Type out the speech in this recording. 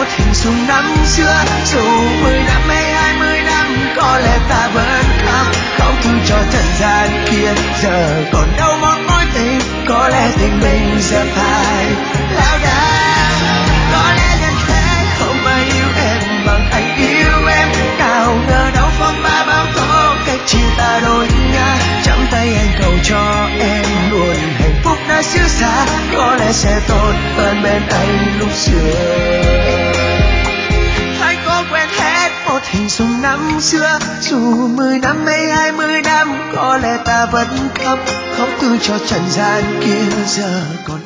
hình dung năm xưa. Dù 10 năm hay 20 năm, có lẽ ta vẫn khóc thu cho trần gian kia. Giờ còn đâu một mối tình, có lẽ tình mình giờ phải lao đao. Có lẽ nên thế, không ai yêu em bằng anh yêu em. Nào ngờ đâu phong ba bão tố, cách chia ta đôi ngã. Chạm tay anh cầu cho em luôn hạnh phúc nơi xứ xa, có lẽ sẽ tốt hơn bên anh lúc xưa. Hãy cố quên hết một hình dung năm xưa. Dù 10 năm hay 20 năm, có lẽ ta vẫn khóc tư cho trần gian kia. Giờ còn